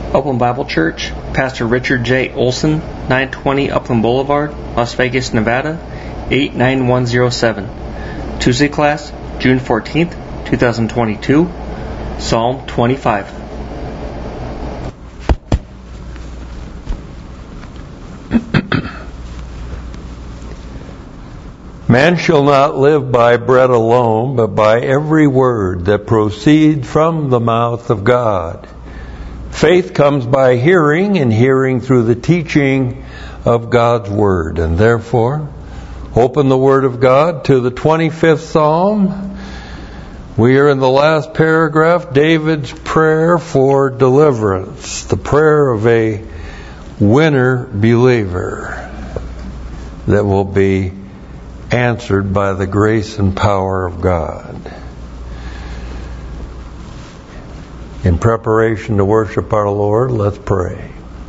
Open Bible Church, Pastor Richard J. Olson, 920 Upland Boulevard, Las Vegas, Nevada, 89107. Tuesday class, June 14th, 2022, Psalm 25. Man shall not live by bread alone, but by every word that proceeds from the mouth of God. Faith comes by hearing, and hearing through the teaching of God's Word. And therefore, open the Word of God to the 25th Psalm. We are in the last paragraph, David's prayer for deliverance, the prayer of a winner believer that will be answered by the grace and power of God. In preparation to worship our Lord, let's pray.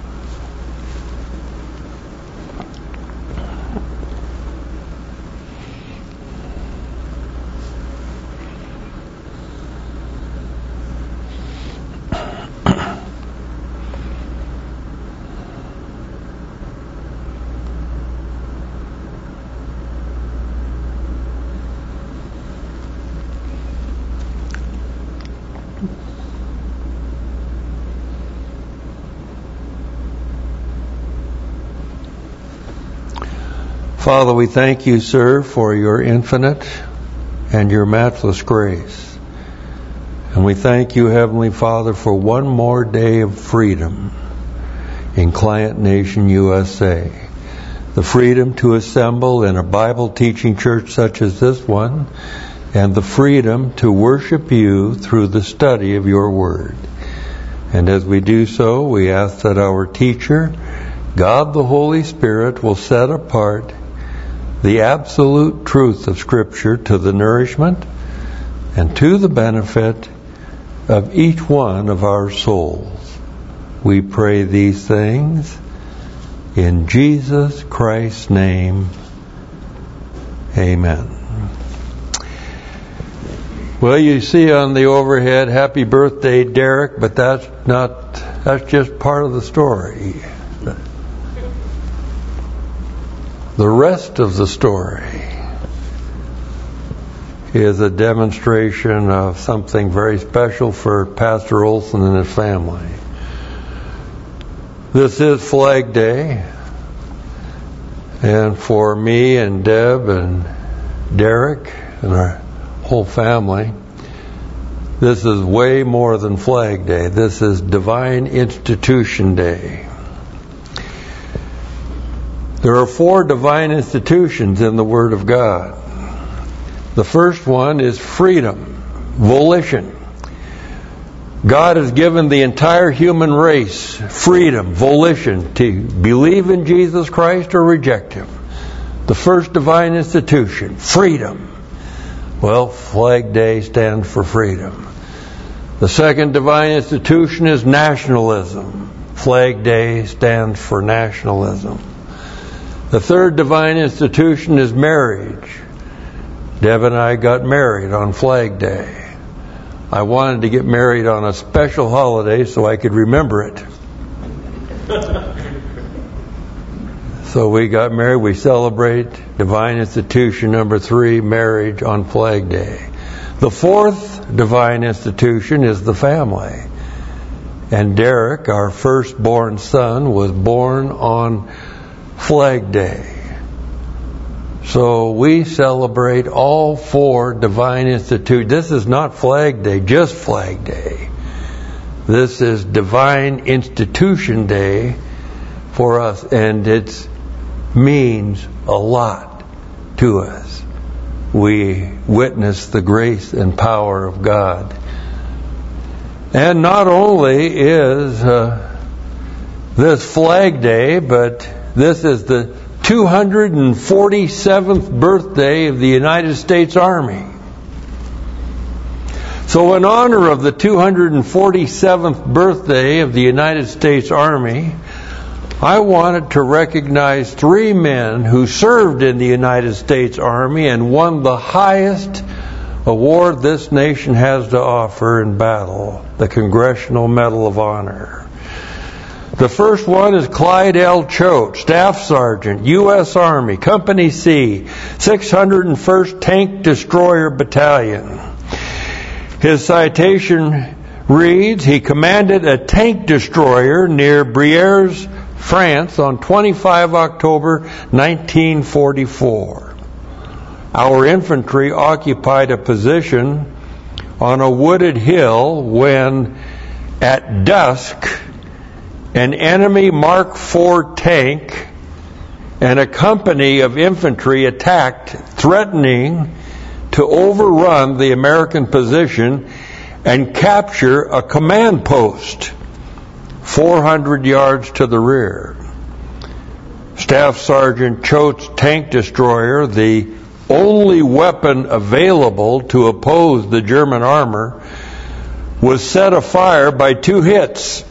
Father, we thank you, sir, for your infinite and your matchless grace. And we thank you, Heavenly Father, for one more day of freedom in Client Nation, USA. The freedom to assemble in a Bible-teaching church such as this one, and the freedom to worship you through the study of your Word. And as we do so, we ask that our teacher, God the Holy Spirit, will set apart the absolute truth of Scripture to the nourishment and to the benefit of each one of our souls. We pray these things in Jesus Christ's name. Amen. Well, you see on the overhead, happy birthday, Derek, but that's just part of the story. The rest of the story is a demonstration of something very special for Pastor Olson and his family. This is Flag Day, and for me and Deb and Derek and our whole family, this is way more than Flag Day. This is Divine Institution Day. There are 4 divine institutions in the Word of God. The first one is freedom, volition. God has given the entire human race freedom, volition, to believe in Jesus Christ or reject Him. The first divine institution, freedom. Well, Flag Day stands for freedom. The second divine institution is nationalism. Flag Day stands for nationalism. The third divine institution is marriage. Deb and I got married on Flag Day. I wanted to get married on a special holiday so I could remember it. So we got married. We celebrate divine institution number 3, marriage, on Flag Day. The fourth divine institution is the family. And Derek, our firstborn son, was born on Flag Day. So we celebrate all 4 divine institutions. This is not Flag Day, just Flag Day. This is Divine Institution Day for us, and it means a lot to us. We witness the grace and power of God. And not only is this Flag Day, but this is the 247th birthday of the United States Army. So in honor of the 247th birthday of the United States Army, I wanted to recognize 3 men who served in the United States Army and won the highest award this nation has to offer in battle, the Congressional Medal of Honor. The first one is Clyde L. Choate, Staff Sergeant, U.S. Army, Company C, 601st Tank Destroyer Battalion. His citation reads, he commanded a tank destroyer near Brières, France on 25 October 1944. Our infantry occupied a position on a wooded hill when, at dusk, an enemy Mark IV tank and a company of infantry attacked, threatening to overrun the American position and capture a command post 400 yards to the rear. Staff Sergeant Choate's tank destroyer, the only weapon available to oppose the German armor, was set afire by 2 hits.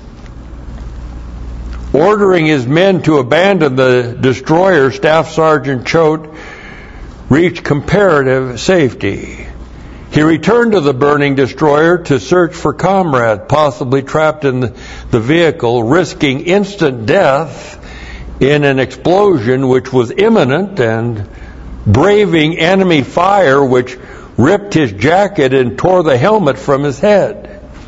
Ordering his men to abandon the destroyer, Staff Sergeant Choate reached comparative safety. He returned to the burning destroyer to search for comrades possibly trapped in the vehicle, risking instant death in an explosion which was imminent and braving enemy fire which ripped his jacket and tore the helmet from his head.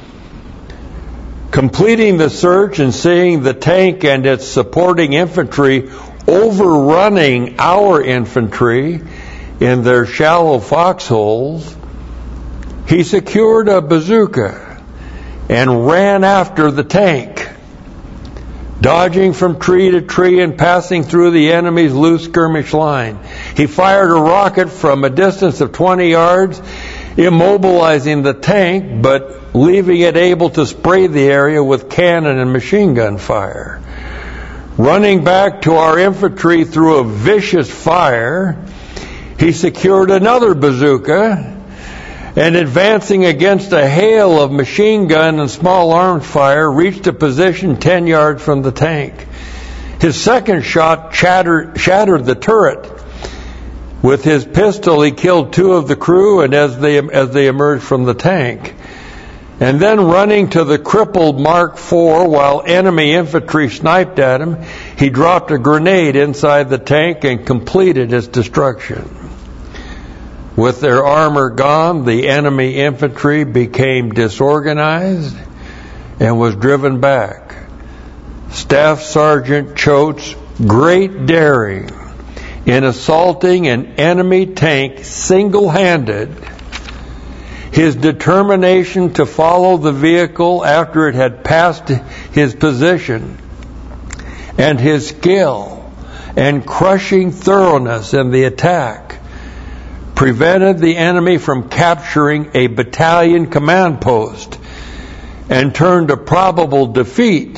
Completing the search and seeing the tank and its supporting infantry overrunning our infantry in their shallow foxholes, he secured a bazooka and ran after the tank, dodging from tree to tree and passing through the enemy's loose skirmish line. He fired a rocket from a distance of 20 yards, immobilizing the tank, but leaving it able to spray the area with cannon and machine gun fire. Running back to our infantry through a vicious fire, he secured another bazooka and, advancing against a hail of machine gun and small arms fire, reached a position 10 yards from the tank. His second shot shattered the turret. With his pistol, he killed 2 of the crew and as they emerged from the tank. And then, running to the crippled Mark IV while enemy infantry sniped at him, he dropped a grenade inside the tank and completed its destruction. With their armor gone, the enemy infantry became disorganized and was driven back. Staff Sergeant Choate's great daring in assaulting an enemy tank single-handed, his determination to follow the vehicle after it had passed his position, and his skill and crushing thoroughness in the attack prevented the enemy from capturing a battalion command post and turned a probable defeat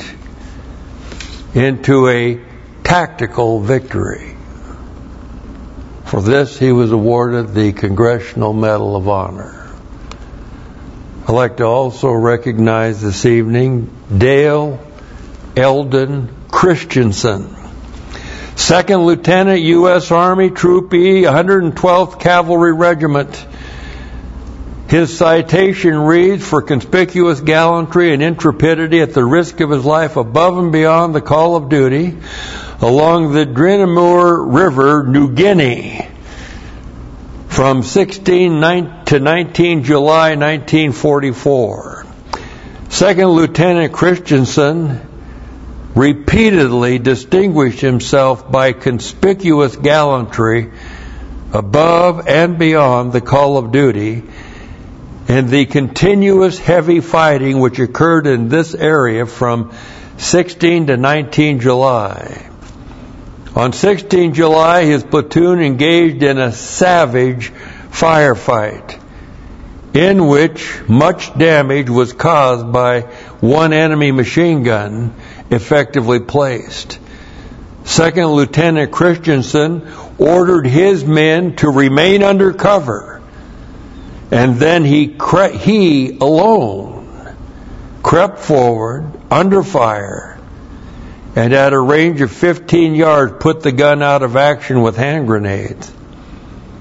into a tactical victory. For this, he was awarded the Congressional Medal of Honor. I'd like to also recognize this evening Dale Eldon Christensen, 2nd Lieutenant, U.S. Army, Troop E, 112th Cavalry Regiment. His citation reads, for conspicuous gallantry and intrepidity at the risk of his life above and beyond the call of duty along the Drinamur River, New Guinea, from 16 to 19 July 1944. 2nd Lieutenant Christensen repeatedly distinguished himself by conspicuous gallantry above and beyond the call of duty and the continuous heavy fighting which occurred in this area from 16 to 19 July. On 16 July, his platoon engaged in a savage firefight in which much damage was caused by one enemy machine gun effectively placed. 2nd Lieutenant Christensen ordered his men to remain under cover, and then he alone crept forward under fire and at a range of 15 yards put the gun out of action with hand grenades.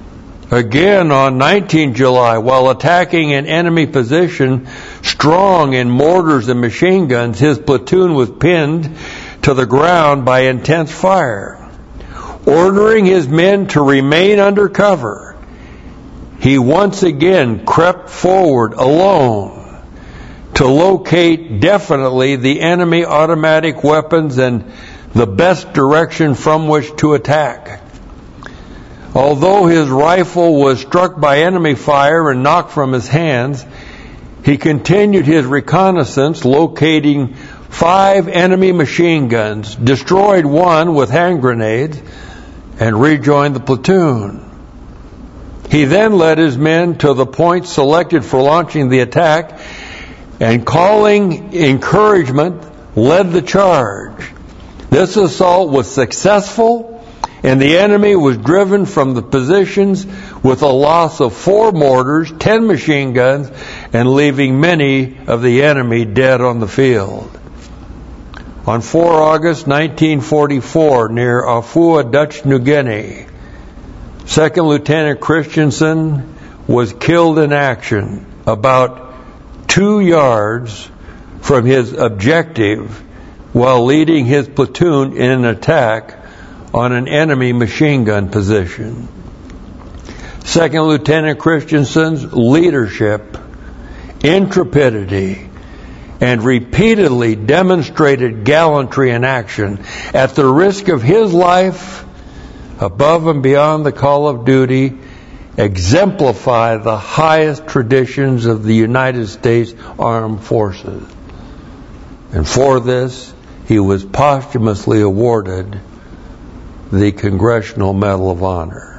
Again, on 19 July, while attacking an enemy position strong in mortars and machine guns, his platoon was pinned to the ground by intense fire. Ordering his men to remain under cover, he once again crept forward alone to locate definitely the enemy automatic weapons and the best direction from which to attack. Although his rifle was struck by enemy fire and knocked from his hands, he continued his reconnaissance, locating 5 enemy machine guns, destroyed one with hand grenades, and rejoined the platoon. He then led his men to the point selected for launching the attack, and calling encouragement, led the charge. This assault was successful, and the enemy was driven from the positions with a loss of 4 mortars, 10 machine guns, and leaving many of the enemy dead on the field. On 4 August 1944, near Afua, Dutch New Guinea, 2nd Lieutenant Christensen was killed in action about 2 yards from his objective while leading his platoon in an attack on an enemy machine gun position. 2nd Lieutenant Christensen's leadership, intrepidity, and repeatedly demonstrated gallantry in action at the risk of his life above and beyond the call of duty exemplify the highest traditions of the United States Armed Forces. And for this, he was posthumously awarded the Congressional Medal of Honor.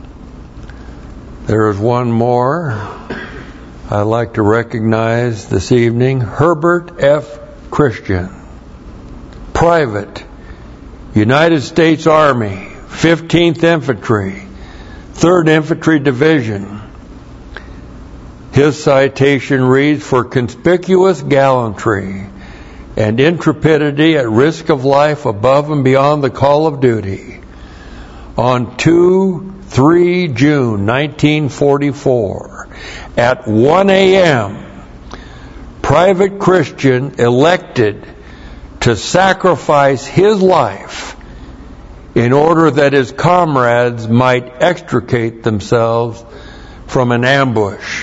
There is one more I'd like to recognize this evening. Herbert F. Christian, Private, United States Army, 15th Infantry, 3rd Infantry Division. His citation reads, "For conspicuous gallantry and intrepidity at risk of life above and beyond the call of duty, on 2-3 June 1944, at 1 a.m., Private Christian elected to sacrifice his life in order that his comrades might extricate themselves from an ambush,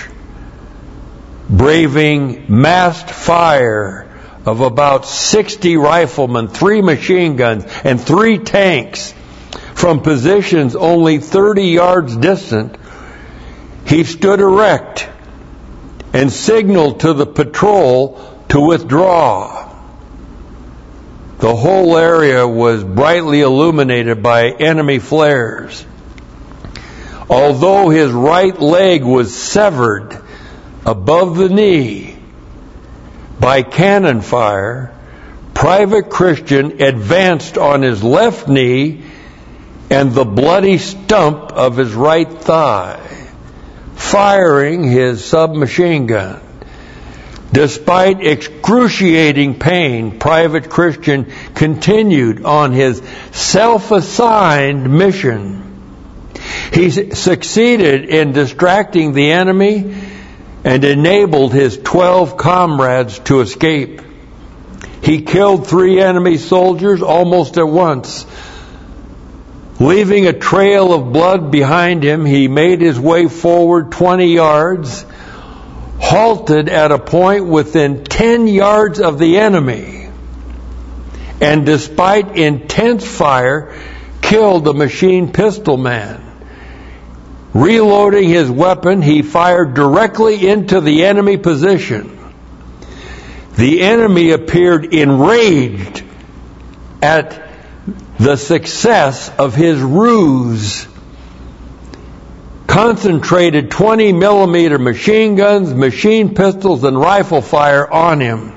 braving massed fire of about 60 riflemen, 3 machine guns, and 3 tanks from positions only 30 yards distant. He stood erect and signaled to the patrol to withdraw. The whole area was brightly illuminated by enemy flares. Although his right leg was severed above the knee by cannon fire, Private Christian advanced on his left knee and the bloody stump of his right thigh, firing his submachine gun. Despite excruciating pain, Private Christian continued on his self-assigned mission. He succeeded in distracting the enemy and enabled his 12 comrades to escape. He killed 3 enemy soldiers almost at once. Leaving a trail of blood behind him, he made his way forward 20 yards, halted at a point within 10 yards of the enemy, and despite intense fire, killed a machine pistol man. Reloading his weapon, he fired directly into the enemy position. The enemy appeared enraged at the success of his ruse, concentrated 20 millimeter machine guns, machine pistols, and rifle fire on him.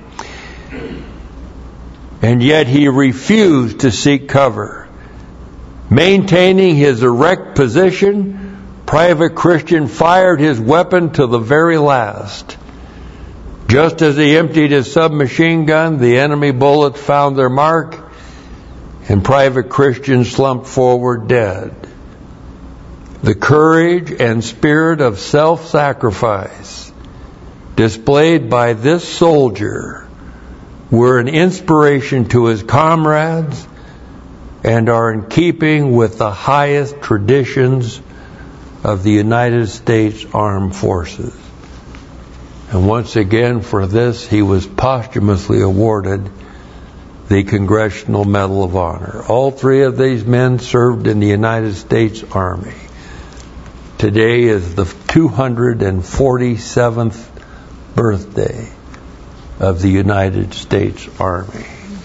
And yet he refused to seek cover. Maintaining his erect position, Private Christian fired his weapon to the very last. Just as he emptied his submachine gun, the enemy bullets found their mark, and Private Christian slumped forward dead. The courage and spirit of self-sacrifice displayed by this soldier were an inspiration to his comrades and are in keeping with the highest traditions of the United States Armed Forces. And once again, for this, he was posthumously awarded the Congressional Medal of Honor. All three of these men served in the United States Army. Today is the 247th birthday of the United States Army.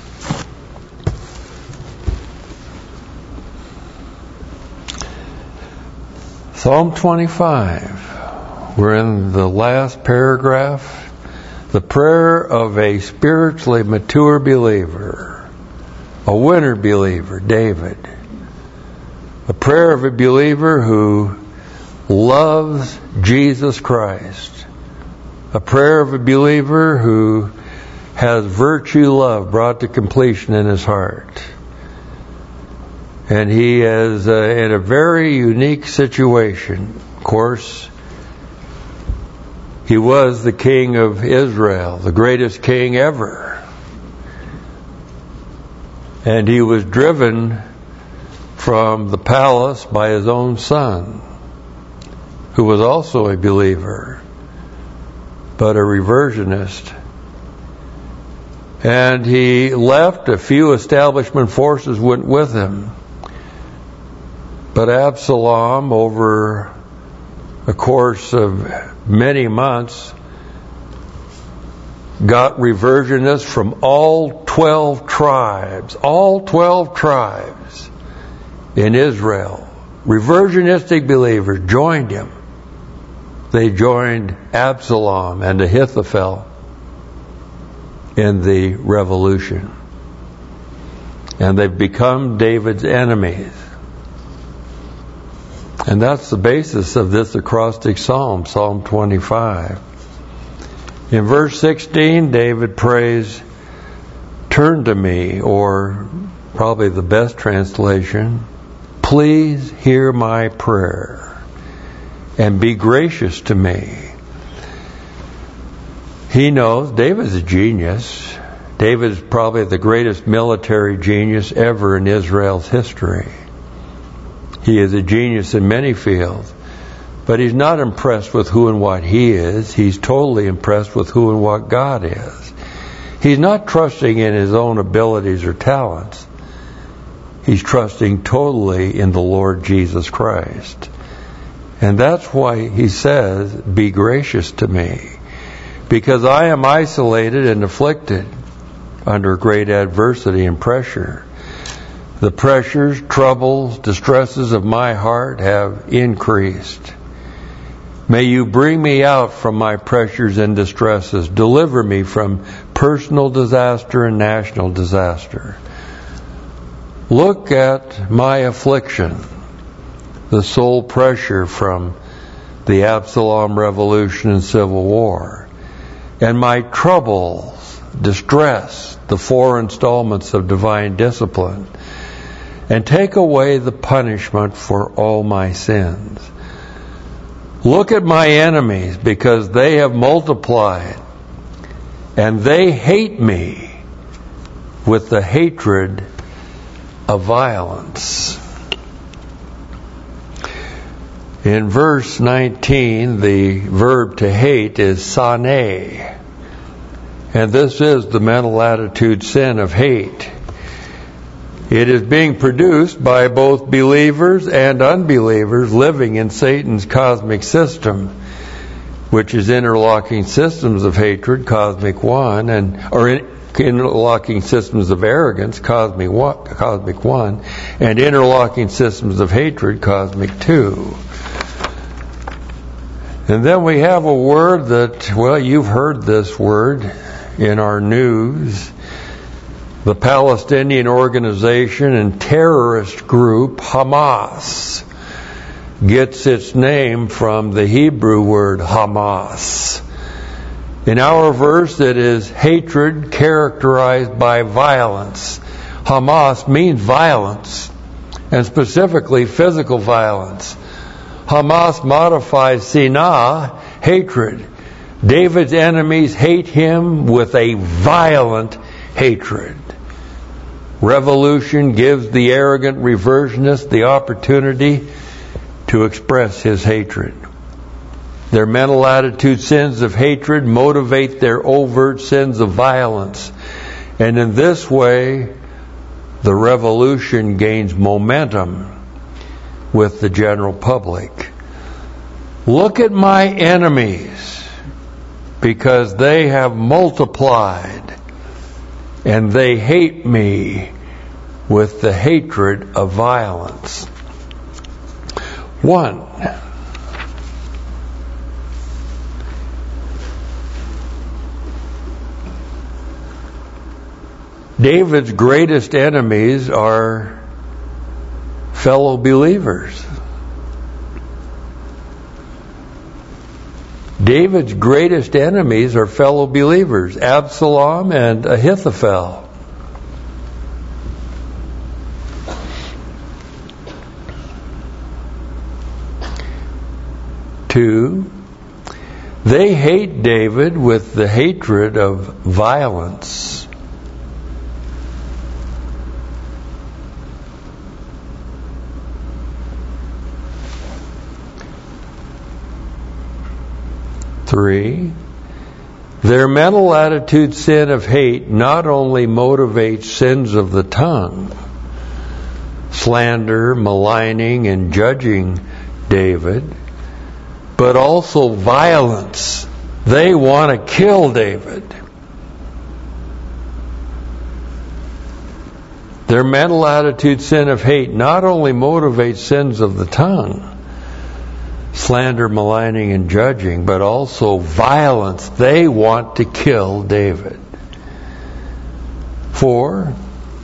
Psalm 25. We're in the last paragraph. The prayer of a spiritually mature believer, a winter believer, David. A prayer of a believer who loves Jesus Christ. A prayer of a believer who has virtue love brought to completion in his heart. And he is in a very unique situation. Of course, he was the king of Israel, the greatest king ever. And he was driven from the palace by his own son, who was also a believer, but a reversionist. And he left. A few establishment forces went with him. But Absalom, over a course of many months, got reversionists from all 12 tribes in Israel. Reversionistic believers joined him. They joined Absalom and Ahithophel in the revolution. And they've become David's enemies. And that's the basis of this acrostic psalm, Psalm 25. In verse 16, David prays, "Turn to me," or probably the best translation, "Please hear my prayer and be gracious to me." He knows David's a genius. David is probably the greatest military genius ever in Israel's history. He is a genius in many fields, but he's not impressed with who and what he is. He's totally impressed with who and what God is. He's not trusting in his own abilities or talents. He's trusting totally in the Lord Jesus Christ. And that's why he says, "Be gracious to me," because I am isolated and afflicted under great adversity and pressure. The pressures, troubles, distresses of my heart have increased. May you bring me out from my pressures and distresses. Deliver me from personal disaster and national disaster. Look at my affliction, the soul pressure from the Absalom revolution and civil war, and my troubles, distress, the 4 installments of divine discipline, and take away the punishment for all my sins. Look at my enemies, because they have multiplied, and they hate me with the hatred of violence. In verse 19, the verb to hate is sane, and this is the mental attitude sin of hate. It is being produced by both believers and unbelievers living in Satan's cosmic system, which is interlocking systems of hatred, cosmic one, or interlocking systems of arrogance, cosmic one, and interlocking systems of hatred, cosmic two. And then we have a word that, well, you've heard this word in our news. The Palestinian organization and terrorist group Hamas gets its name from the Hebrew word Hamas. In our verse, it is hatred characterized by violence. Hamas means violence, and specifically physical violence. Hamas modifies sinah, hatred. David's enemies hate him with a violent hatred. Revolution gives the arrogant reversionist the opportunity to express his hatred. Their mental attitude sins of hatred motivate their overt sins of violence. And in this way, the revolution gains momentum with the general public. Look at my enemies, because they have multiplied, and they hate me with the hatred of violence. 1. David's greatest enemies are fellow believers. David's greatest enemies are fellow believers, Absalom and Ahithophel. 2, they hate David with the hatred of violence. 3, their mental attitude sin of hate not only motivates sins of the tongue, slander, maligning, and judging David, but also violence. They want to kill David. Their mental attitude sin of hate not only motivates sins of the tongue, slander, maligning, and judging, but also violence. They want to kill David. 4,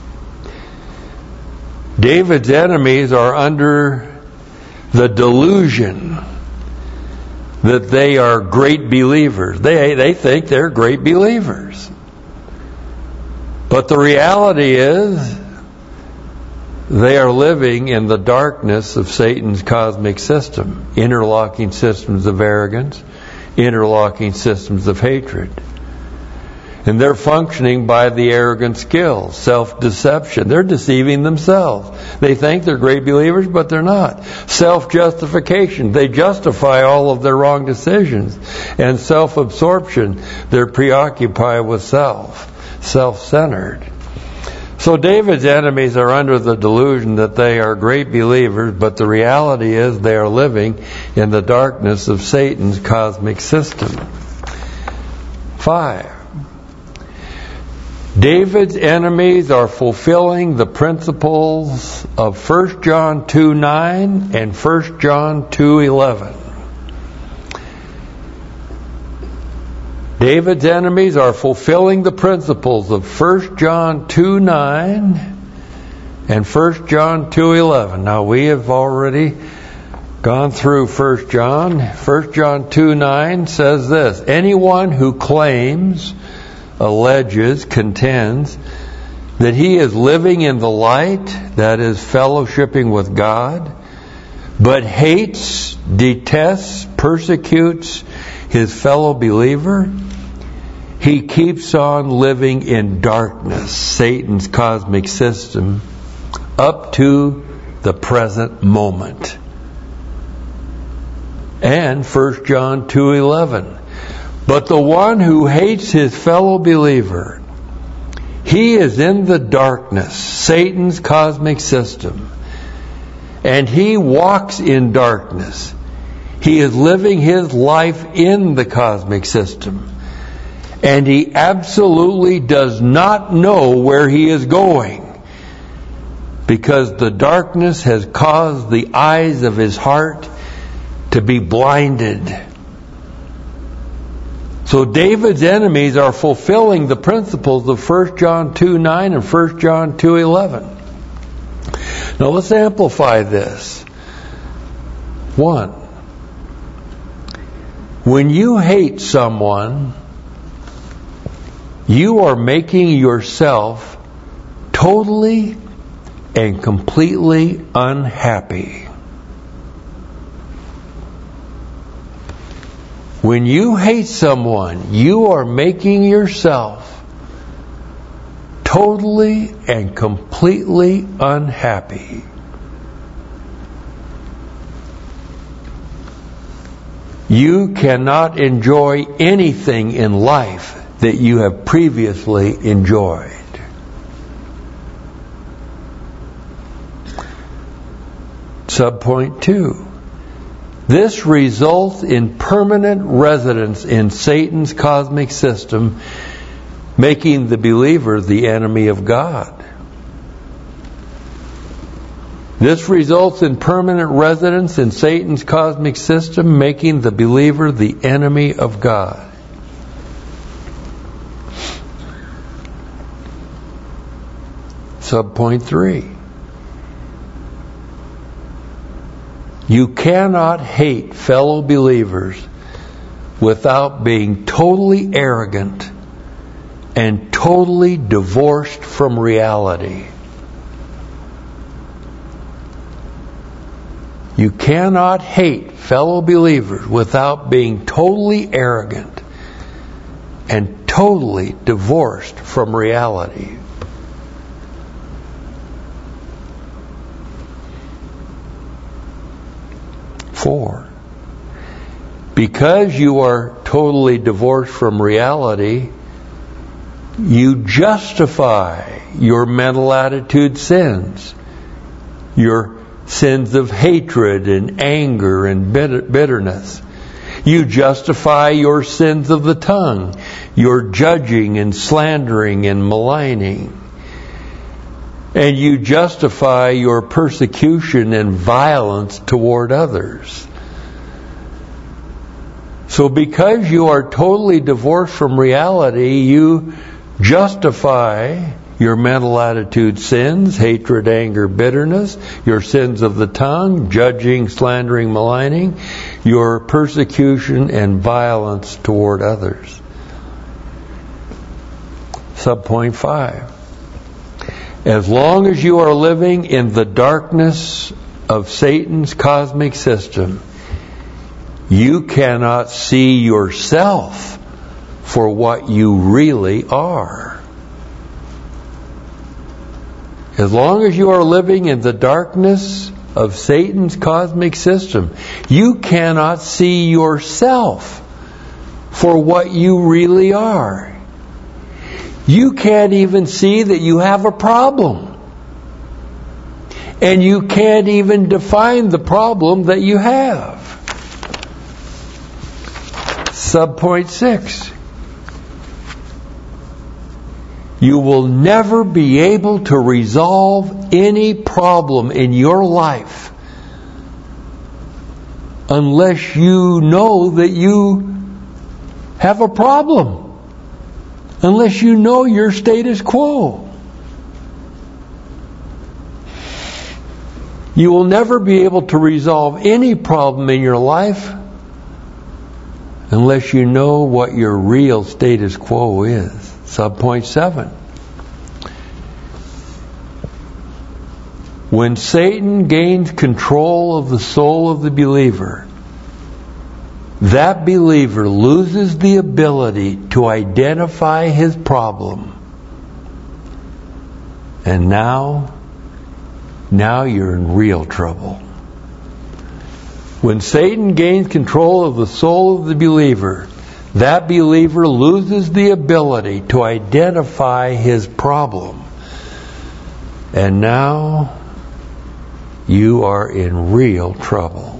David's enemies are under the delusion that they are great believers. They think they're great believers. But the reality is, they are living in the darkness of Satan's cosmic system, interlocking systems of arrogance, interlocking systems of hatred. And they're functioning by the arrogant skills, self-deception. They're deceiving themselves. They think they're great believers, but they're not. Self-justification. They justify all of their wrong decisions. And self-absorption. They're preoccupied with self, self-centered. So David's enemies are under the delusion that they are great believers, but the reality is they are living in the darkness of Satan's cosmic system. 5, David's enemies are fulfilling the principles of 1 John 2:9 and 1 John 2:11. David's enemies are fulfilling the principles of 1 John 2:9 and 1 John 2:11. Now, we have already gone through 1 John. 1 John 2:9 says this: anyone who claims, alleges, contends that he is living in the light, that is, fellowshipping with God, but hates, detests, persecutes his fellow believer, he keeps on living in darkness, Satan's cosmic system, up to the present moment. And 1 John 2:11. But the one who hates his fellow believer, he is in the darkness, Satan's cosmic system, and he walks in darkness. He is living his life in the cosmic system, and he absolutely does not know where he is going, because the darkness has caused the eyes of his heart to be blinded. So David's enemies are fulfilling the principles of 1 John 2:9 and 1 John 2:11. Now let's amplify this. 1, when you hate someone, you are making yourself totally and completely unhappy. When you hate someone, you are making yourself totally and completely unhappy. You cannot enjoy anything in life that you have previously enjoyed. Subpoint 2. This results in permanent residence in Satan's cosmic system, making the believer the enemy of God. This results in permanent residence in Satan's cosmic system, making the believer the enemy of God. Subpoint 3. You cannot hate fellow believers without being totally arrogant and totally divorced from reality. You cannot hate fellow believers without being totally arrogant and totally divorced from reality. Four. Because you are totally divorced from reality, you justify your mental attitude sins, your sins of hatred and anger and bitterness. You justify your sins of the tongue, your judging and slandering and maligning. And you justify your persecution and violence toward others. So because you are totally divorced from reality, you justify your mental attitude sins, hatred, anger, bitterness, your sins of the tongue, judging, slandering, maligning, your persecution and violence toward others. Subpoint 5. As long as you are living in the darkness of Satan's cosmic system, you cannot see yourself for what you really are. As long as you are living in the darkness of Satan's cosmic system, you cannot see yourself for what you really are. You can't even see that you have a problem. And you can't even define the problem that you have. Subpoint 6. You will never be able to resolve any problem in your life unless you know that you have a problem. Unless you know your status quo. You will never be able to resolve any problem in your life unless you know what your real status quo is. Subpoint 7. When Satan gains control of the soul of the believer, that believer loses the ability to identify his problem. And now you're in real trouble. When Satan gains control of the soul of the believer, that believer loses the ability to identify his problem. And now you are in real trouble.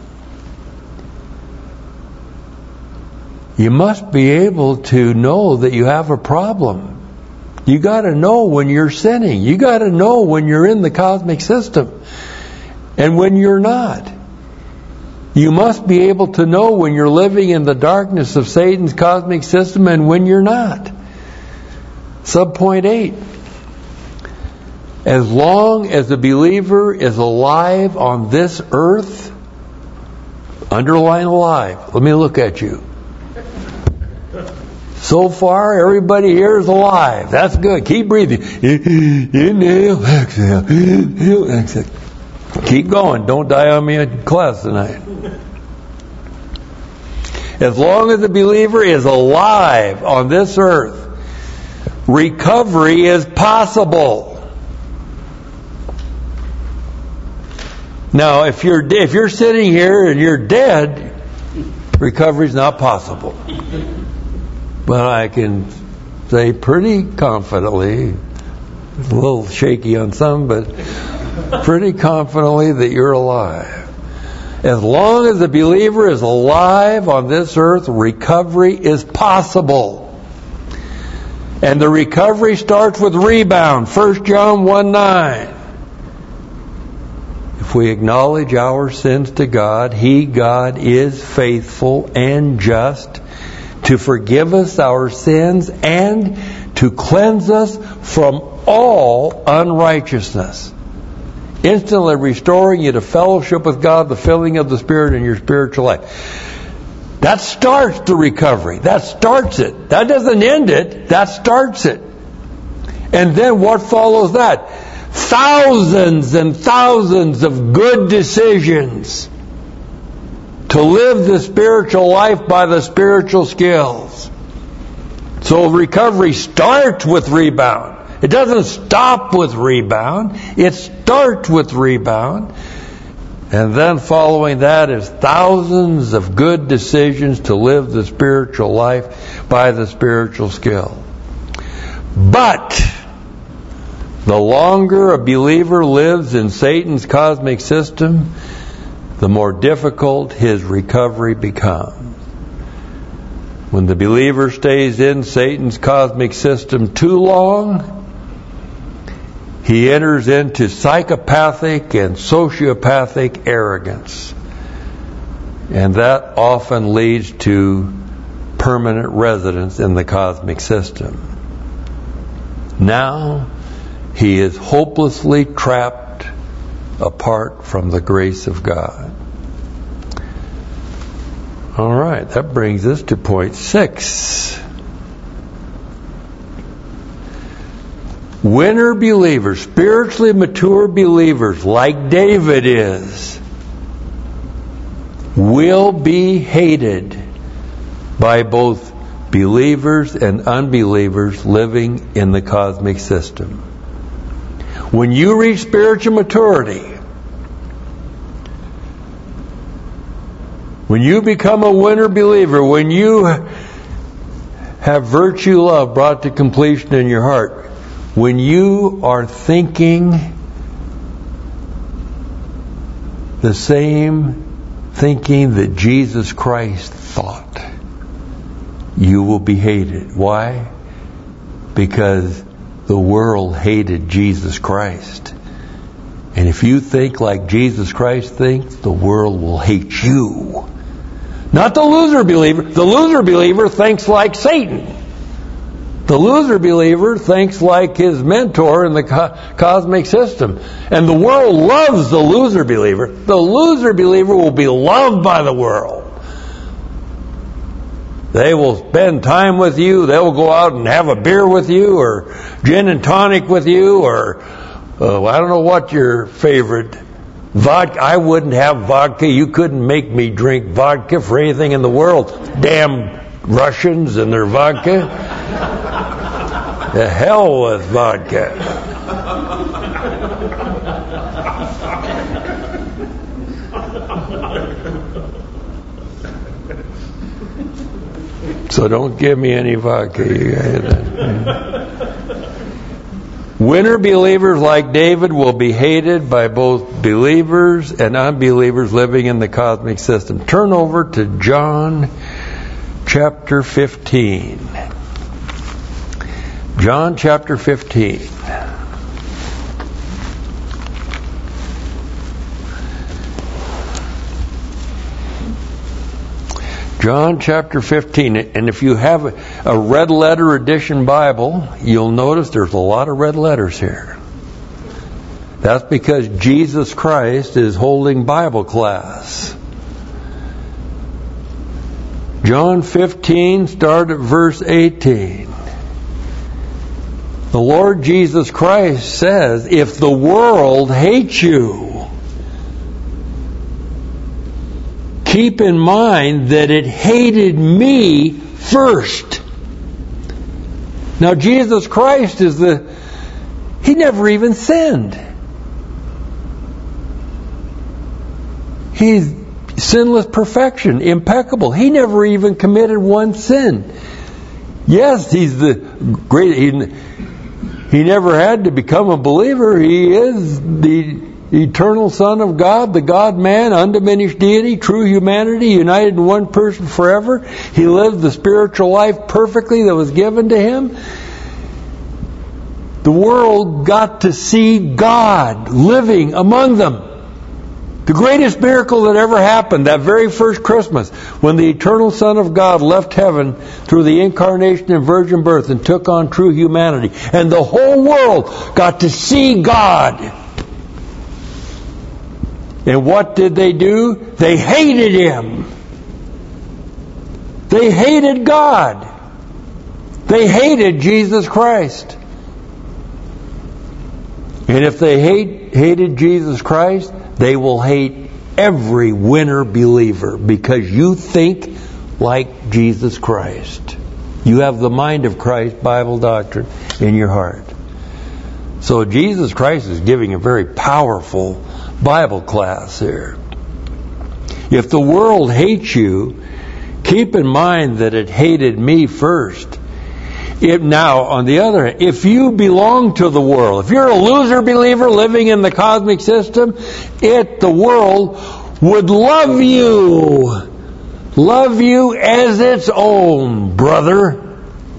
You must be able to know that you have a problem. You got to know when you're sinning. You got to know when you're in the cosmic system and when you're not. You must be able to know when you're living in the darkness of Satan's cosmic system and when you're not. Subpoint 8. As long as the believer is alive on this earth, underline alive. Let me look at you. So far, everybody here is alive. That's good. Keep breathing. Inhale, exhale. Inhale, exhale. Keep going. Don't die on me in class tonight. As long as the believer is alive on this earth, recovery is possible. Now, if you're sitting here and you're dead, recovery is not possible. But I can say pretty confidently, a little shaky on some, but pretty confidently that you're alive. As long as the believer is alive on this earth, recovery is possible. And the recovery starts with rebound. 1 John 1:9. If we acknowledge our sins to God, He, God, is faithful and just to forgive us our sins and to cleanse us from all unrighteousness, instantly restoring you to fellowship with God, the filling of the Spirit in your spiritual life. That starts the recovery. That starts it. That doesn't end it. That starts it. And then what follows that? Thousands and thousands of good decisions to live the spiritual life by the spiritual skills. So recovery starts with rebound. It doesn't stop with rebound. It starts with rebound. And then following that is thousands of good decisions to live the spiritual life by the spiritual skill. But the longer a believer lives in Satan's cosmic system, the more difficult his recovery becomes. When the believer stays in Satan's cosmic system too long, he enters into psychopathic and sociopathic arrogance. And that often leads to permanent residence in the cosmic system. Now, he is hopelessly trapped apart from the grace of God. All right, that brings us to point 6. Winner believers, spiritually mature believers, like David is, will be hated by both believers and unbelievers living in the cosmic system. When you reach spiritual maturity, when you become a winner believer, when you have virtue love brought to completion in your heart, when you are thinking the same thinking that Jesus Christ thought, you will be hated. Why? Because the world hated Jesus Christ. And if you think like Jesus Christ thinks, the world will hate you. Not the loser believer. The loser believer thinks like Satan. The loser believer thinks like his mentor in the cosmic system. And the world loves the loser believer. The loser believer will be loved by the world. They will spend time with you. They will go out and have a beer with you, or gin and tonic with you, or I don't know what your favorite vodka. I wouldn't have vodka. You couldn't make me drink vodka for anything in the world. Damn Russians and their vodka. The hell with vodka. So don't give me any vodka. Winner believers like David will be hated by both believers and unbelievers living in the cosmic system. Turn over to John chapter 15. John chapter 15. John chapter 15. And if you have a red letter edition Bible, you'll notice there's a lot of red letters here. That's because Jesus Christ is holding Bible class. John 15, start at verse 18. The Lord Jesus Christ says, if the world hates you, keep in mind that it hated me first. Now Jesus Christ He never even sinned. He's sinless perfection, impeccable. He never even committed one sin. Yes, He's the great. He never had to become a believer. He is the eternal Son of God, the God-man, undiminished deity, true humanity, united in one person forever. He lived the spiritual life perfectly that was given to Him. The world got to see God living among them. The greatest miracle that ever happened, that very first Christmas, when the eternal Son of God left heaven through the incarnation and virgin birth and took on true humanity. And the whole world got to see God. And what did they do? They hated Him. They hated God. They hated Jesus Christ. And if they hated Jesus Christ, they will hate every winner believer because you think like Jesus Christ. You have the mind of Christ, Bible doctrine, in your heart. So Jesus Christ is giving a very powerful Bible class here. If the world hates you, keep in mind that it hated me first. Now, on the other hand, if you belong to the world, if you're a loser believer living in the cosmic system, the world would love you as its own, brother.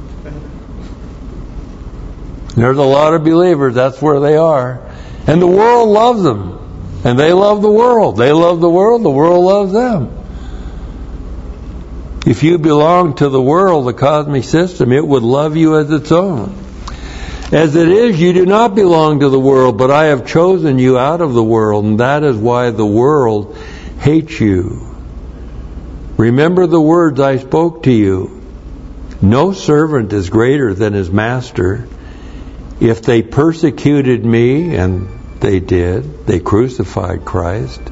There's a lot of believers, that's where they are. And the world loves them. And they love the world. They love the world loves them. If you belong to the world, the cosmic system, it would love you as its own. As it is, you do not belong to the world, but I have chosen you out of the world, and that is why the world hates you. Remember the words I spoke to you. No servant is greater than his master. If they persecuted me, and they did, they crucified Christ.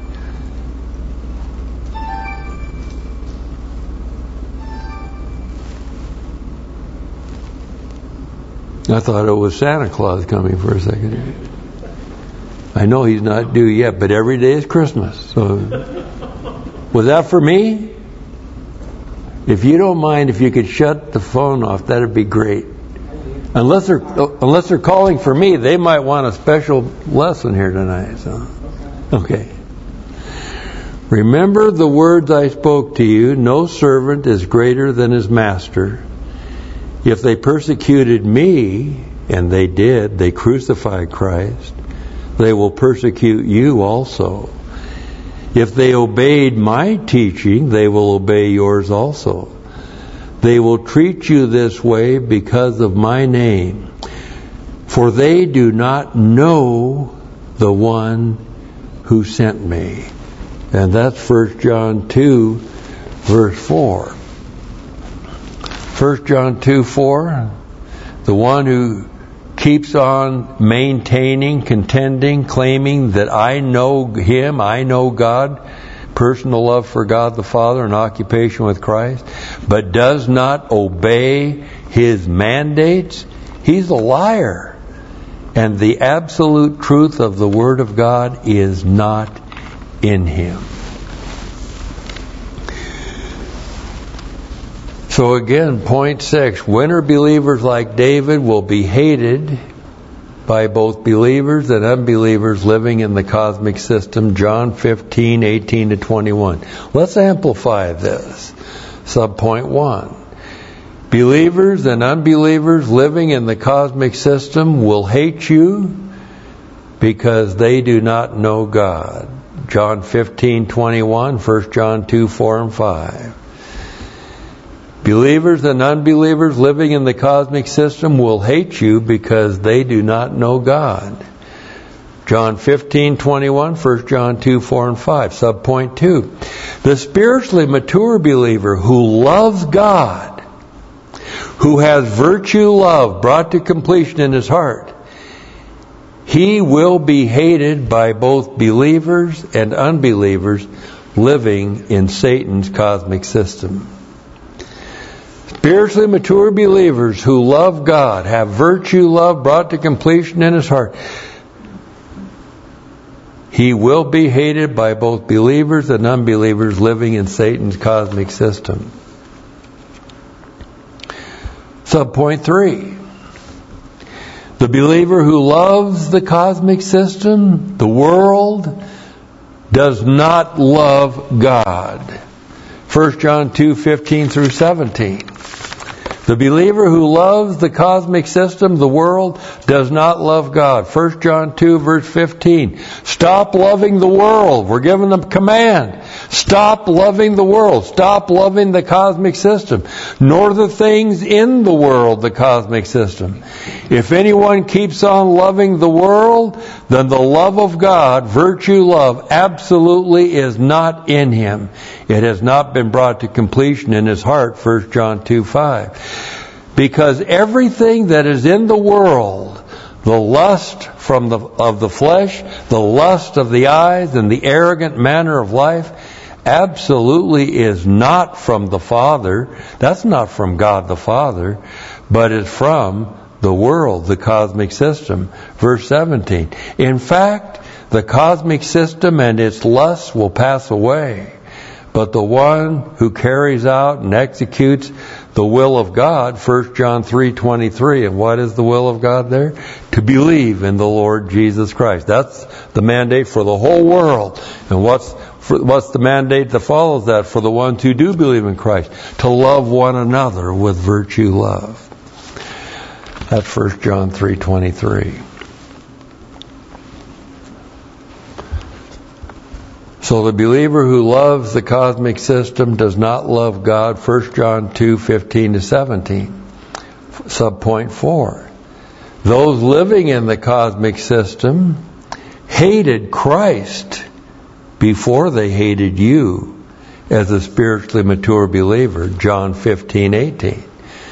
I thought it was Santa Claus coming for a second. I know he's not due yet, but every day is Christmas. So, was that for me? If you don't mind, if you could shut the phone off, that'd be great. Unless they're calling for me, they might want a special lesson here tonight. So, okay. Remember the words I spoke to you. No servant is greater than his master. If they persecuted me, and they did, they crucified Christ, they will persecute you also. If they obeyed my teaching, they will obey yours also. They will treat you this way because of my name, for they do not know the one who sent me. And that's 1 John 2, verse 4. 1 John 2:4, the one who keeps on maintaining, contending, claiming that I know Him, I know God, personal love for God the Father and occupation with Christ, but does not obey His mandates, he's a liar. And the absolute truth of the Word of God is not in him. So again, point 6, winner believers like David will be hated by both believers and unbelievers living in the cosmic system. John 15:18-21. Let's amplify this. Subpoint 1. Believers and unbelievers living in the cosmic system will hate you because they do not know God. John 15:21, 1 John 2:4 and 5. Believers and unbelievers living in the cosmic system will hate you because they do not know God. John 15:21, 1 John 2:4 and 5. Subpoint 2. The spiritually mature believer who loves God, who has virtue love brought to completion in his heart, he will be hated by both believers and unbelievers living in Satan's cosmic system. Spiritually mature believers who love God, have virtue love brought to completion in his heart. He will be hated by both believers and unbelievers living in Satan's cosmic system. Subpoint 3. The believer who loves the cosmic system, the world, does not love God. 1 John 2:15 through 17. The believer who loves the cosmic system, the world, does not love God. 1 John 2 verse 15. Stop loving the world. We're given a command. Stop loving the world. Stop loving the cosmic system, nor the things in the world, the cosmic system. If anyone keeps on loving the world, then the love of God, virtue love, absolutely is not in him. It has not been brought to completion in his heart, 1 John 2:5. Because everything that is in the world, the lust of the flesh, the lust of the eyes, and the arrogant manner of life, absolutely is not from the Father. That's not from God the Father, but is from the world, the cosmic system. Verse 17. In fact, the cosmic system and its lusts will pass away, but the one who carries out and executes the will of God, 1 John 3:23. And what is the will of God there? To believe in the Lord Jesus Christ. That's the mandate for the whole world. And what's the mandate that follows that for the ones who do believe in Christ? To love one another with virtue love. That's 1 John 3:23. So the believer who loves the cosmic system does not love God. 1 John 2:15 to 17. Subpoint 4. Those living in the cosmic system hated Christ before they hated you as a spiritually mature believer. John 15:18.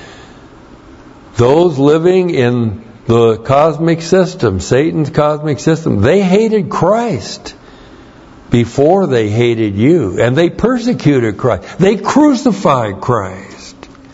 Those living in the cosmic system, Satan's cosmic system, they hated Christ before they hated you. And they persecuted Christ. They crucified Christ.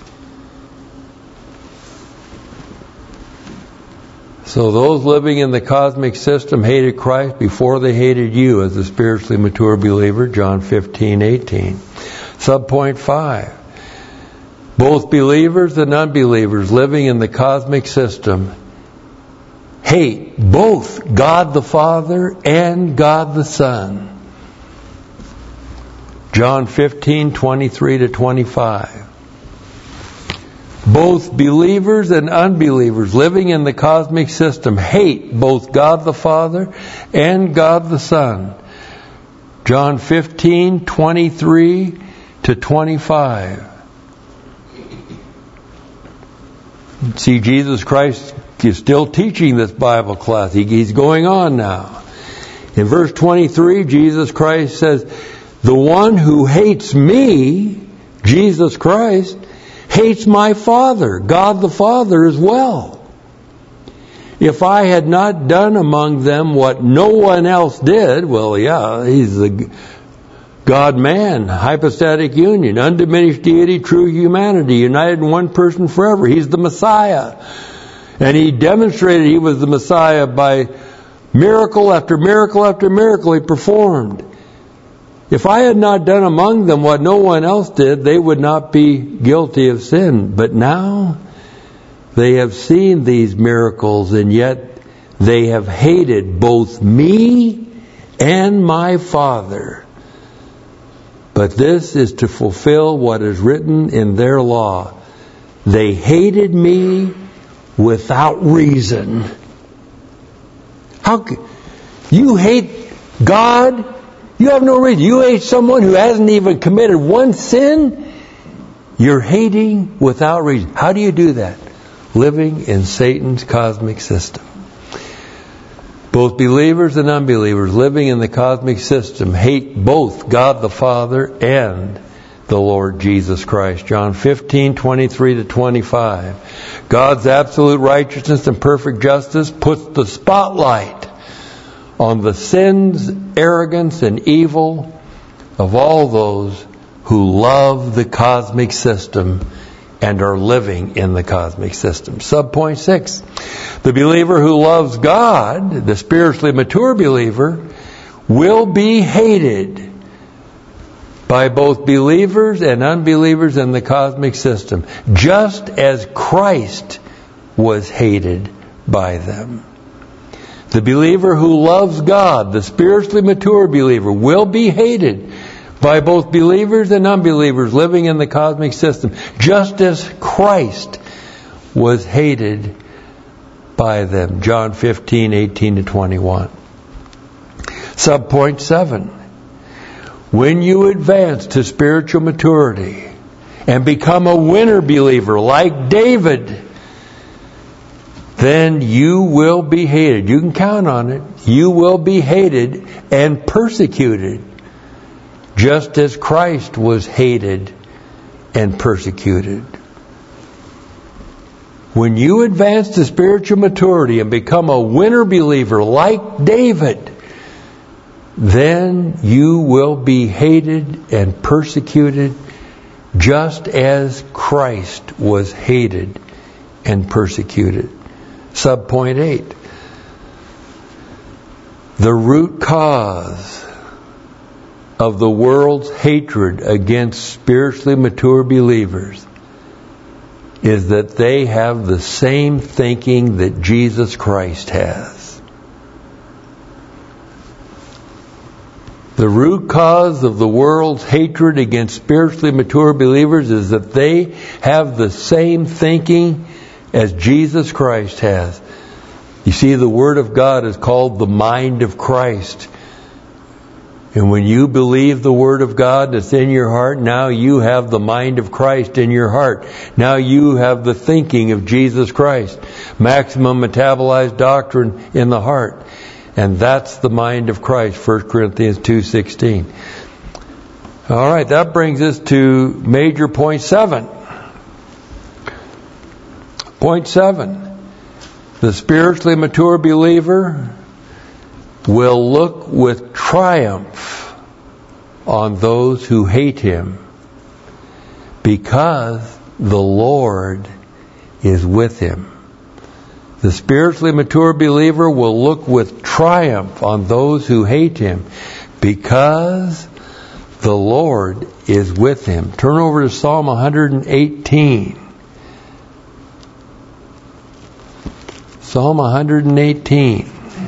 So those living in the cosmic system hated Christ before they hated you as a spiritually mature believer. John 15:18. Subpoint 5. Both believers and unbelievers living in the cosmic system hate both God the Father and God the Son. John 15:23 to 25. Both believers and unbelievers living in the cosmic system hate both God the Father and God the Son. John 15:23 to 25. See, Jesus Christ is still teaching this Bible class. He's going on now. In verse 23, Jesus Christ says, the one who hates me, Jesus Christ, hates my Father, God the Father as well. If I had not done among them what no one else did, well, yeah, he's the God-man, hypostatic union, undiminished deity, true humanity, united in one person forever. He's the Messiah. And he demonstrated he was the Messiah by miracle after miracle after miracle he performed. If I had not done among them what no one else did, they would not be guilty of sin. But now they have seen these miracles, and yet they have hated both me and my Father. But this is to fulfill what is written in their law. They hated me without reason. How can you hate God? You have no reason. You hate someone who hasn't even committed one sin? You're hating without reason. How do you do that? Living in Satan's cosmic system. Both believers and unbelievers living in the cosmic system hate both God the Father and the Lord Jesus Christ. John 15:23 to 25. God's absolute righteousness and perfect justice puts the spotlight on the sins, arrogance, and evil of all those who love the cosmic system and are living in the cosmic system. Subpoint 6. The believer who loves God, the spiritually mature believer, will be hated by both believers and unbelievers in the cosmic system, just as Christ was hated by them. The believer who loves God, the spiritually mature believer, will be hated by both believers and unbelievers living in the cosmic system, just as Christ was hated by them. John 15:18-21. Subpoint 7. When you advance to spiritual maturity and become a winner believer like David, then you will be hated. You can count on it. You will be hated and persecuted, just as Christ was hated and persecuted. When you advance to spiritual maturity and become a winner believer like David, then you will be hated and persecuted, just as Christ was hated and persecuted. Subpoint 8. The root cause of the world's hatred against spiritually mature believers is that they have the same thinking that Jesus Christ has. The root cause of the world's hatred against spiritually mature believers is that they have the same thinking as Jesus Christ has. You see, the Word of God is called the mind of Christ. And when you believe the Word of God that's in your heart, now you have the mind of Christ in your heart. Now you have the thinking of Jesus Christ. Maximum metabolized doctrine in the heart. And that's the mind of Christ, 1 Corinthians 2:16. All right, that brings us to major point 7. Point 7. The spiritually mature believer will look with triumph on those who hate him, because the Lord is with him. The spiritually mature believer will look with triumph on those who hate him, because the Lord is with him. Turn over to Psalm 118. Psalm 118.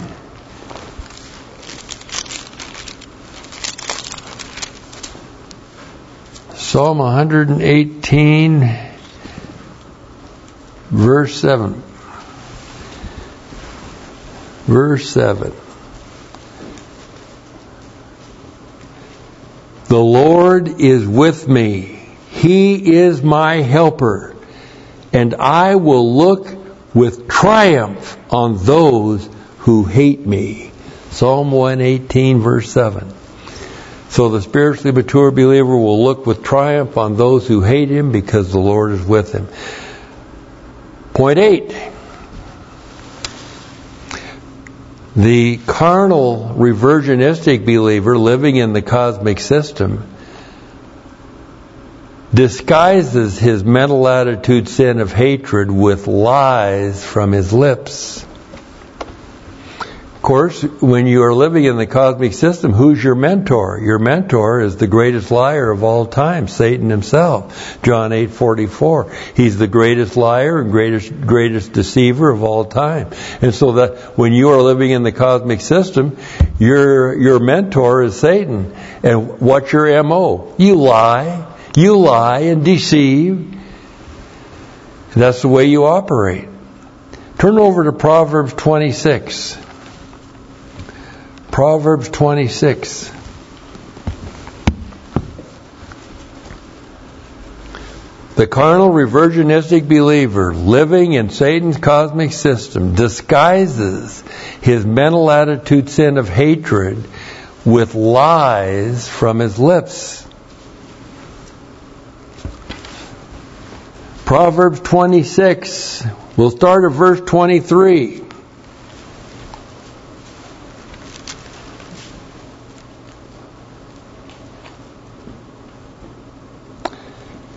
Psalm 118, verse 7. Verse 7. The Lord is with me. He is my helper. And I will look with triumph on those who hate me. Psalm 118, verse 7. So the spiritually mature believer will look with triumph on those who hate him, because the Lord is with him. Point 8. The carnal reversionistic believer living in the cosmic system disguises his mental attitude sin of hatred with lies from his lips. Of course, when you are living in the cosmic system, who's your mentor? Your mentor is the greatest liar of all time, Satan himself. John 8:44. He's the greatest liar and greatest deceiver of all time. And so that when you are living in the cosmic system, your mentor is Satan. And what's your MO? You lie and deceive. That's the way you operate. Turn over to Proverbs 26. Proverbs 26. The carnal reversionistic believer living in Satan's cosmic system disguises his mental attitude sin of hatred with lies from his lips. Proverbs 26. We'll start at verse 23.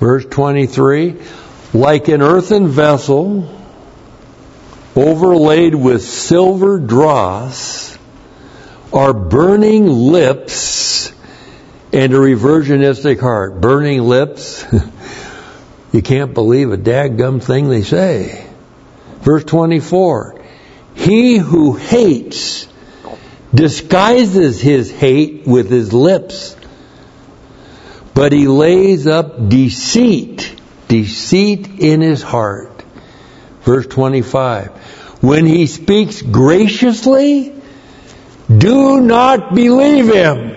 Verse 23, like an earthen vessel overlaid with silver dross are burning lips and a reversionistic heart. Burning lips, you can't believe a dadgum thing they say. Verse 24, he who hates disguises his hate with his lips, but he lays up deceit in his heart. Verse 25, when he speaks graciously, do not believe him.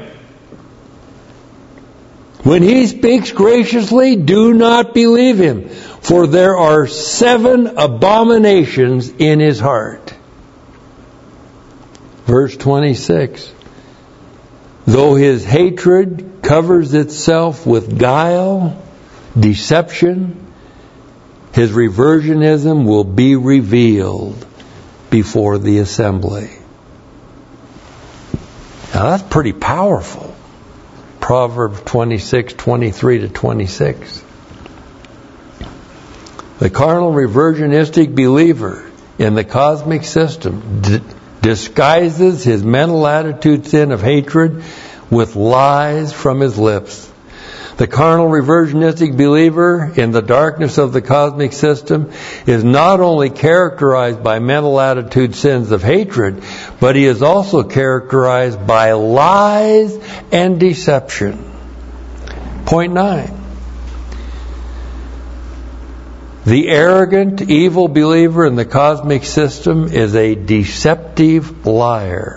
When he speaks graciously, do not believe him, for there are 7 abominations in his heart. Verse 26, though his hatred covers itself with guile, deception, his reversionism will be revealed before the assembly. Now that's pretty powerful. Proverbs 26:23-26. The carnal reversionistic believer in the cosmic system disguises his mental attitude sin of hatred with lies from his lips. The carnal reversionistic believer in the darkness of the cosmic system is not only characterized by mental attitude sins of hatred, but he is also characterized by lies and deception. Point 9. The arrogant, evil believer in the cosmic system is a deceptive liar.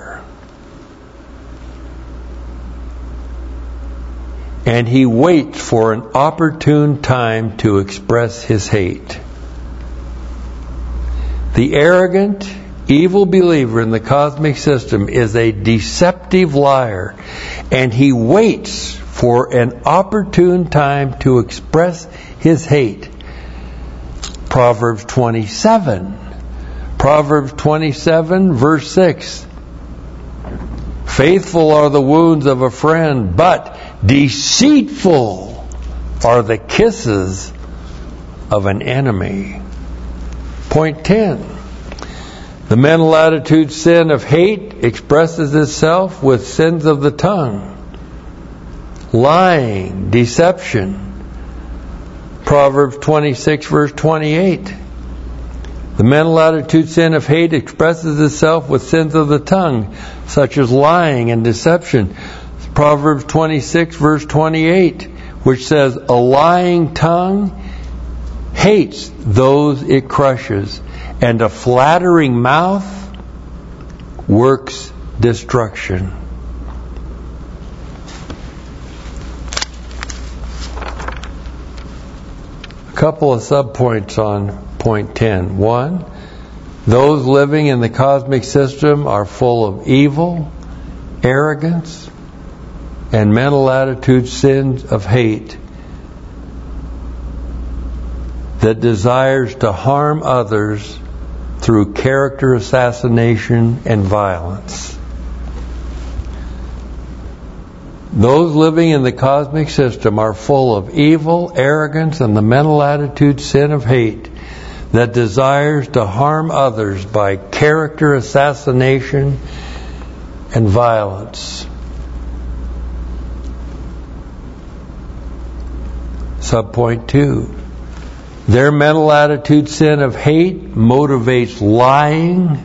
And he waits for an opportune time to express his hate. The arrogant, evil believer in the cosmic system is a deceptive liar, and he waits for an opportune time to express his hate. Proverbs 27. Proverbs 27, verse 6. Faithful are the wounds of a friend, but deceitful are the kisses of an enemy. Point 10. The mental attitude sin of hate expresses itself with sins of the tongue. Lying, deception. Proverbs 26, verse 28. The mental attitude sin of hate expresses itself with sins of the tongue, such as lying and deception. Proverbs 26, verse 28, which says, a lying tongue hates those it crushes, and a flattering mouth works destruction. A couple of subpoints on point 10. 1, those living in the cosmic system are full of evil, arrogance, and mental attitude sins of hate that desires to harm others through character assassination and violence. Those living in the cosmic system are full of evil, arrogance, and the mental attitude sin of hate that desires to harm others by character assassination and violence. Subpoint 2. Their mental attitude sin of hate motivates lying,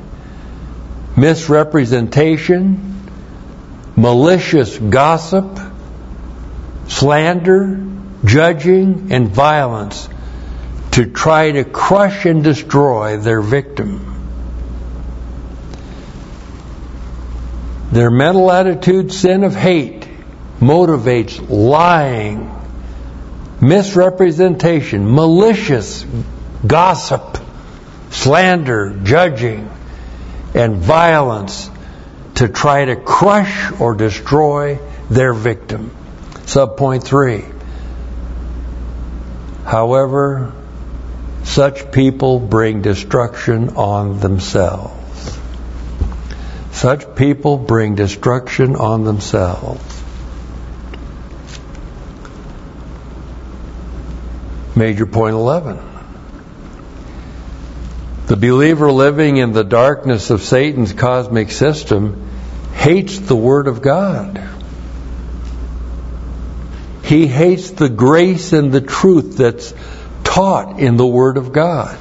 misrepresentation, malicious gossip, slander, judging, and violence to try to crush and destroy their victim. Their mental attitude sin of hate motivates lying, misrepresentation, malicious gossip, slander, judging, and violence to try to crush or destroy their victim. Subpoint 3. However, such people bring destruction on themselves. Such people bring destruction on themselves. Major point 11. The believer living in the darkness of Satan's cosmic system hates the Word of God. He hates the grace and the truth that's taught in the Word of God.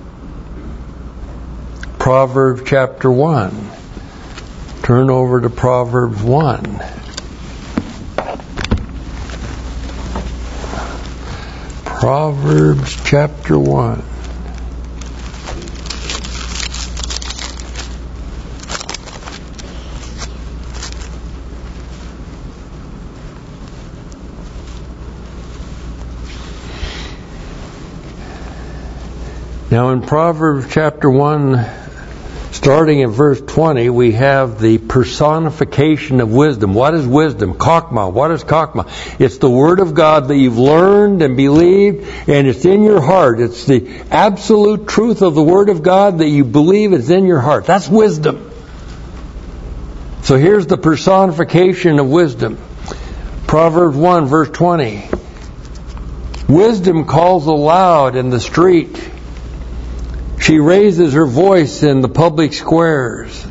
Proverbs chapter 1. Turn over to Proverbs 1. Proverbs chapter 1. Now in Proverbs chapter 1, starting in verse 20, we have the personification of wisdom. What is wisdom? Chokmah. What is Chokmah? It's the Word of God that you've learned and believed, and it's in your heart. It's the absolute truth of the Word of God that you believe is in your heart. That's wisdom. So here's the personification of wisdom. Proverbs 1, verse 20. Wisdom calls aloud in the street. She raises her voice in the public squares.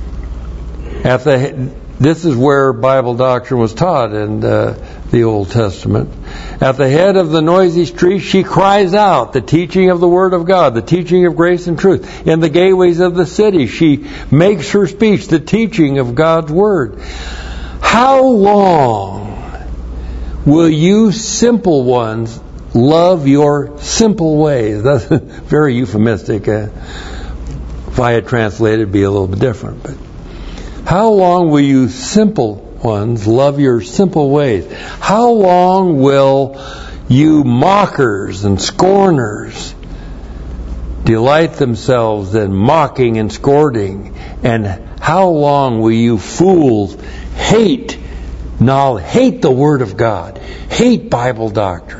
This is where Bible doctrine was taught in the Old Testament. At the head of the noisy street, she cries out the teaching of the Word of God, the teaching of grace and truth. In the gateways of the city, she makes her speech, the teaching of God's Word. How long will you simple ones love your simple ways? That's very euphemistic. If I had translated, it'd be a little bit different. But how long will you simple ones love your simple ways? How long will you mockers and scorners delight themselves in mocking and scorning? And how long will you fools hate knowledge, hate the Word of God, hate Bible doctrine?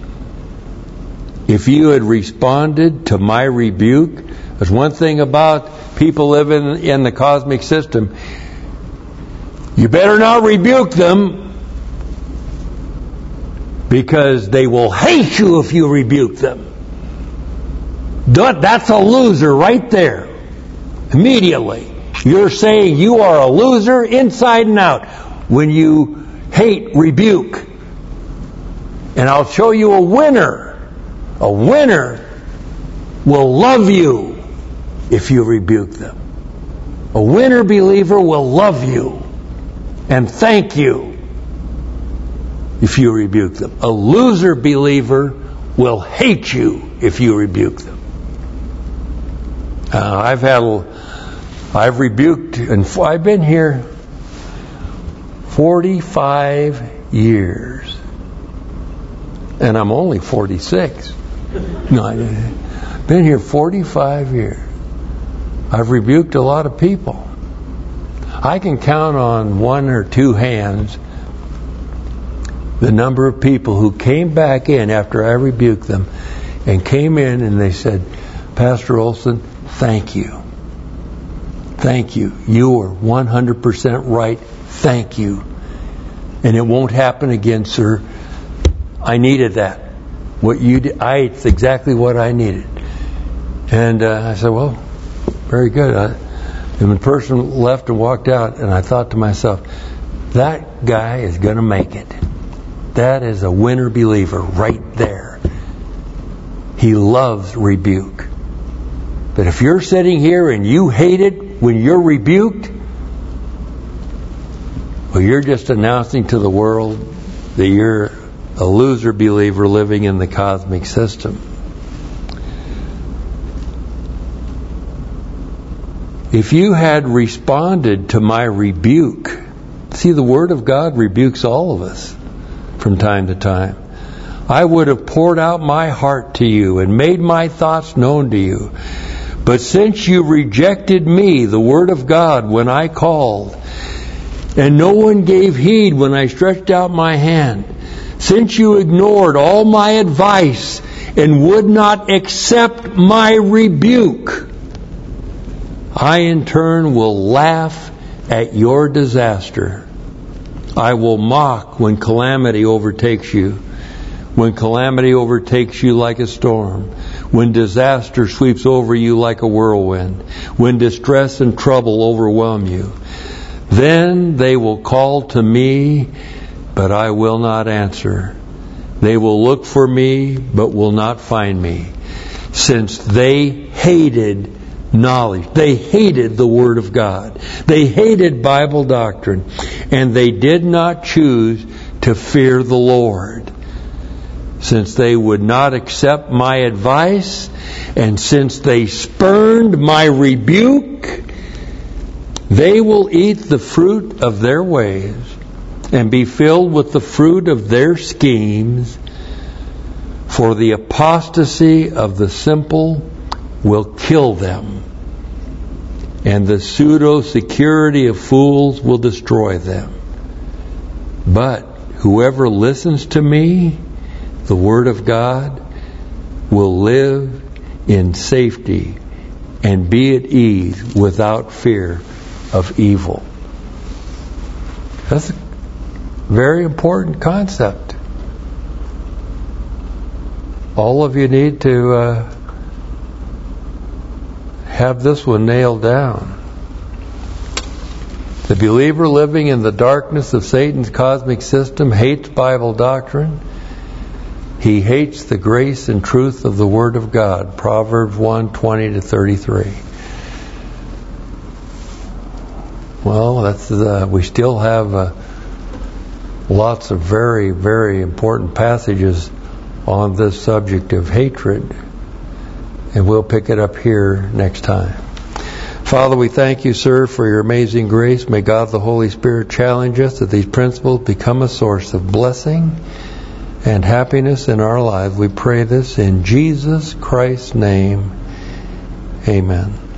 If you had responded to my rebuke, there's one thing about people living in the cosmic system. You better not rebuke them, because they will hate you if you rebuke them. That's a loser right there. Immediately. You're saying you are a loser inside and out when you hate rebuke. And I'll show you a winner. A winner will love you if you rebuke them. A winner believer will love you and thank you if you rebuke them. A loser believer will hate you if you rebuke them. I've rebuked, and I've been here 45 years, and I'm only 46. No, I've been here 45 years. I've rebuked a lot of people. I can count on one or two hands the number of people who came back in after I rebuked them and came in and they said, Pastor Olson, thank you. Thank you. You were 100% right. Thank you. And it won't happen again, sir. I needed that. What you did, it's exactly what I needed. And I said, well, very good. And the person left and walked out, and I thought to myself, that guy is going to make it. That is a winner believer right there. He loves rebuke. But if you're sitting here and you hate it when you're rebuked, well, you're just announcing to the world that you're a loser believer living in the cosmic system. If you had responded to my rebuke, see, the Word of God rebukes all of us from time to time. I would have poured out my heart to you and made my thoughts known to you. But since you rejected me, the Word of God, when I called, and no one gave heed when I stretched out my hand, since you ignored all my advice and would not accept my rebuke, I in turn will laugh at your disaster. I will mock when calamity overtakes you. when calamity overtakes you like a storm, when disaster sweeps over you like a whirlwind, when distress and trouble overwhelm you. Then they will call to me, but I will not answer. They will look for me, but will not find me, since they hated knowledge. They hated the Word of God. They hated Bible doctrine, and they did not choose to fear the Lord. Since they would not accept my advice, and since they spurned my rebuke, they will eat the fruit of their ways and be filled with the fruit of their schemes, for the apostasy of the simple will kill them, and the pseudo-security of fools will destroy them. But whoever listens to me, the Word of God, will live in safety and be at ease without fear of evil. That's a very important concept. All of you need to have this one nailed down. The believer living in the darkness of Satan's cosmic system hates Bible doctrine. He hates the grace and truth of the Word of God. Proverbs 1:20-33. Well, that's we still have lots of very, very important passages on this subject of hatred, and we'll pick it up here next time. Father, we thank you, sir, for your amazing grace. May God the Holy Spirit challenge us that these principles become a source of blessing and happiness in our lives. We pray this in Jesus Christ's name. Amen.